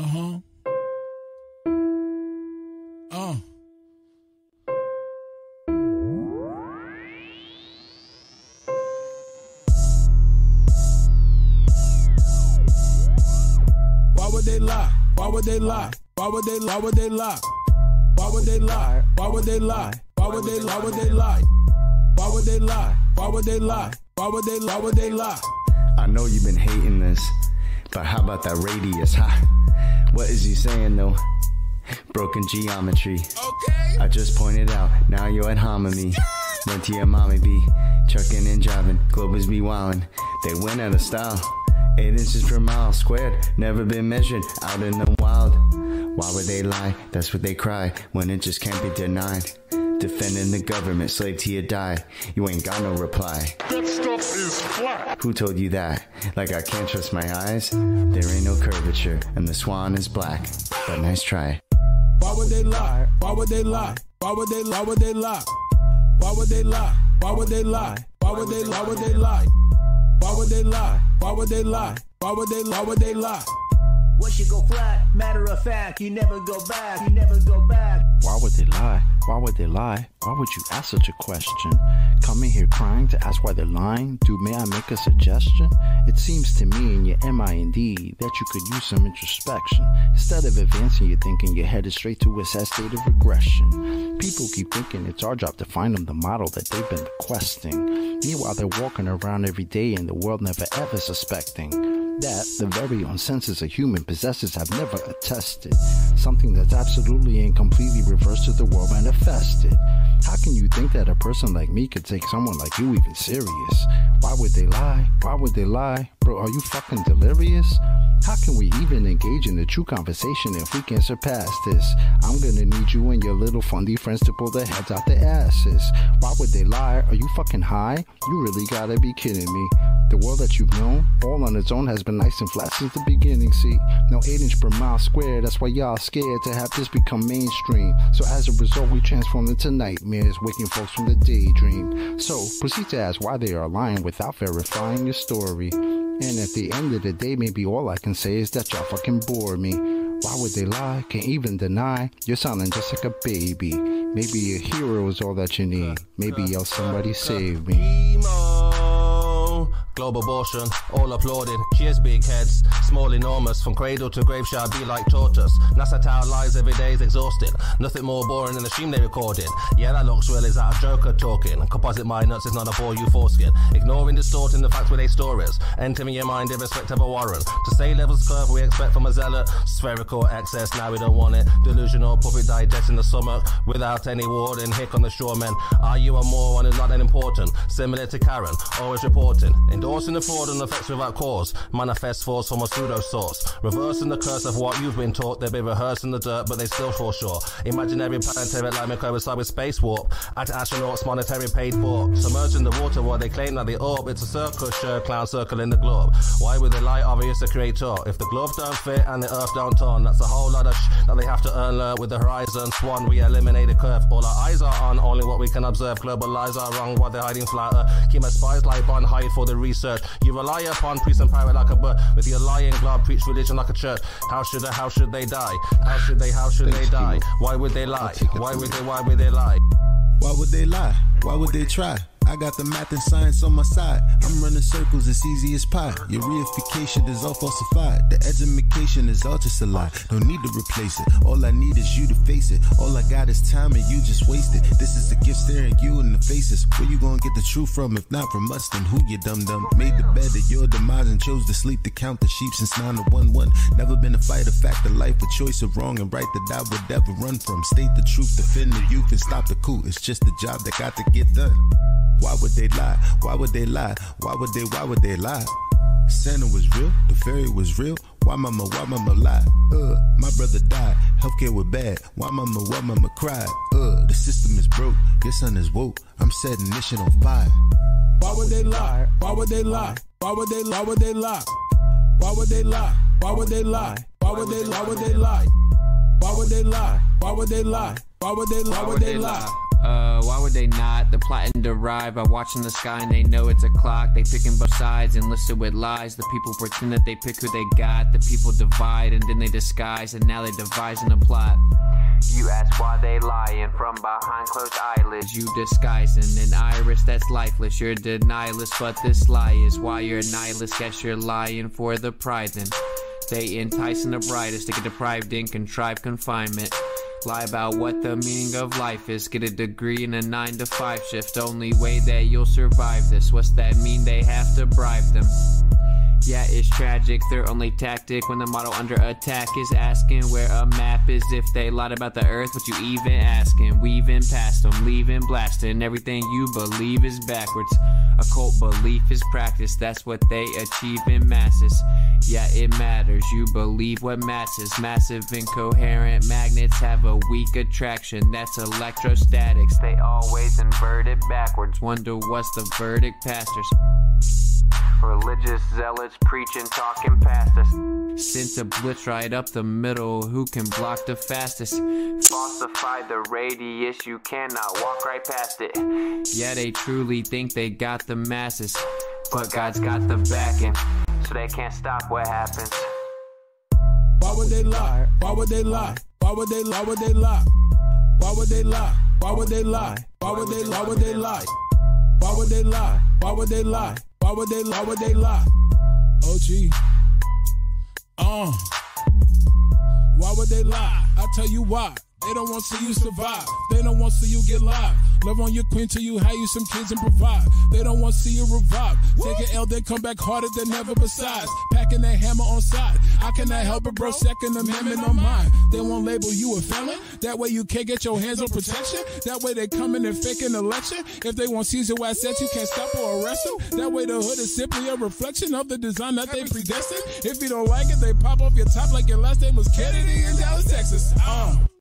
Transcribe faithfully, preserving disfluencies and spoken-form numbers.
Uh-huh. Uh. Why would they lie? Why would they lie? Why would they lie? Why would they lie? Why would they lie? Why would they lie? Why would they lie? Why would they lie? Why would they lie? Why would they lie? Why would they lie? Why would they lie? I know you've been hating this, but how about that radius, huh? What is he saying though? Broken geometry. Okay. I just pointed out, now you're at hominy. Went to your mommy be trucking and driving, Globers be wildin'. They went out of style. Eight inches per mile squared, never been measured out in the wild. Why would they lie? That's what they cry when it just can't be denied. Defending the government, slave till you die. You ain't got no reply. That stuff is flat. Who told you that? Like I can't trust my eyes? There ain't no curvature, and the swan is black. But nice try. Why would they lie? Why would they lie? Why would they lie? Why would they lie? Why would they lie? Why would they lie? Why would they lie? Why would they lie? Why would they lie? Why would they lie? Why would they lie? Why would they lie? Once you go flat, matter of fact, you never go back, you never go back. Why would they lie? Why would they lie? Why would you ask such a question? Coming here crying to ask why they're lying? Dude, may I make a suggestion? It seems to me in your mind that you could use some introspection. Instead of advancing your thinking, you're headed straight to a sad state of regression. People keep thinking it's our job to find them the model that they've been requesting. Meanwhile, they're walking around every day in the world never ever suspecting that the very own senses a human possesses have never attested. Something that's absolutely and completely reversed to the world manifested. How can you think that a person like me could take someone like you even serious? Why would they lie? Why would they lie? Bro, are you fucking delirious? How can we even engage in a true conversation if we can't surpass this? I'm gonna need you and your little fundy friends to pull their heads out their asses. Why would they lie? Are you fucking high? You really gotta be kidding me. The world that you've known, all on its own, has been nice and flat since the beginning, see? No eight inch per mile square, that's why y'all scared to have this become mainstream. So as a result, we transform into nightmares, waking folks from the daydream. So proceed to ask why they are lying without verifying your story. And at the end of the day, maybe all I can say is that y'all fucking bore me. Why would they lie? Can't even deny. You're sounding just like a baby. Maybe a hero is all that you need. Maybe y'all somebody save me. Global abortion, all applauded. Cheers, big heads, small, enormous. From cradle to grave shall be like tortoise. NASA Tower lies every day is exhausted. Nothing more boring than the stream they recorded. Yeah, that looks real, is that a joker talking? Composite mind nuts is not a bore you foreskin. Ignoring, distorting the facts where they store is. Entering your mind irrespective of warrant. To say levels curve we expect from a zealot. Spherical excess, now we don't want it. Delusional puppet digesting the stomach. Without any warning, hick on the shoremen. Are you a moron who's not that important? Similar to Karen, always reporting. Endorsing the fraud and effects without cause. Manifest force from a pseudo source. Reversing the curse of what you've been taught. They've been rehearsing the dirt, but they still fall short. Imaginary planetary alignment coincide with space warp. Anti-astronauts monetary paid for. Submerging the water while they claim that they orb. It's a circus show, clown circle in the globe. Why would they lie? Obvious the creator. If the glove don't fit and the earth don't turn, that's a whole lot of sh that they have to earn. Learn with the horizon swan. We eliminate the curve. All our eyes are on only what we can observe. Global lies are wrong while they're hiding flatter. Keep my spies like on hide for the research. You rely upon priest and pirate like a bird. With your lying glove, preach religion like a church. How should they, how should they die? How should they, how should they die? Why would they lie? Why would they, why would they lie? Why would they lie? Why would they try? I got the math and science on my side. I'm running circles, it's easy as pie. Your reification is all falsified. The education is all just a lie. No need to replace it. All I need is you to face it. All I got is time and you just waste it. This is a gift staring you in the faces. Where you gonna get the truth from? If not from us, then who you dum-dum? Made the bed of your demise and chose to sleep to count the sheep since nine to one one. Never been a fighter, fact of life, a choice of wrong and right that I would ever run from. State the truth, defend the youth and stop the coup. It's just a job that got to get done. Why would they lie? Why would they lie? Why would they, why would they lie? Santa was real, the fairy was real. Why mama, why mama lie? Uh, my brother died, healthcare was bad. Why mama, why mama cried? Uh, the system is broke, your son is woke. I'm setting this shit on fire. Why would they lie? Why would they lie? Why would they, why would they lie? Why would they lie? Why would they lie? Why would they, why would they lie? Why would they lie? Why would they lie? Why would they, why would they lie? Uh, why would they not? The plotting derived by watching the sky and they know it's a clock. They picking both sides and listed with lies. The people pretend that they pick who they got. The people divide and then they disguise and now they devising a plot. You ask why they lying from behind closed eyelids. You disguising an iris that's lifeless. You're denialist, but this lie is why you're a nihilist. Guess you're lying for the pride then. They enticing the brightest to get deprived in contrived confinement. Lie about what the meaning of life is. Get a degree in a nine to five shift. Only way that you'll survive this. What's that mean? They have to bribe them. Yeah, it's tragic, their only tactic when the model under attack is asking where a map is. If they lied about the earth, what you even asking? Weaving past them, leaving blasting. Everything you believe is backwards. Occult belief is practice, that's what they achieve in masses. Yeah, it matters, you believe what masses. Massive incoherent magnets have a weak attraction, that's electrostatics. They always invert it backwards, wonder what's the verdict, pastors. Religious zealots preaching, talking past us. Sent a blitz right up the middle, who can block the fastest? Falsify the radius, you cannot walk right past it. Yeah, they truly think they got the masses, but God's got the backing, so they can't stop what happens. Why would they lie? Why would they lie? Why would they lie? Why would they lie? Why would they lie? Why would they lie? Why would they lie? Why would they lie? Why would they lie? Why would they lie? Why would they lie? Why would they lie? O G. Uh. Why would they lie? I tell you why. They don't want to see you survive. They don't want to see you get live. Love on your queen till you hire you some kids and provide. They don't want to see you revive. Take an L, then come back harder than ever besides. Packing that hammer on side. I cannot help it, bro. Second Amendment on mine. They won't label you a felon. That way you can't get your hands on protection. That way they come in and fake an election. If they want Caesar assets, you can't stop or arrest them. That way the hood is simply a reflection of the design that they predestined. If you don't like it, they pop off your top like your last name was Kennedy in Dallas, Texas. Uh.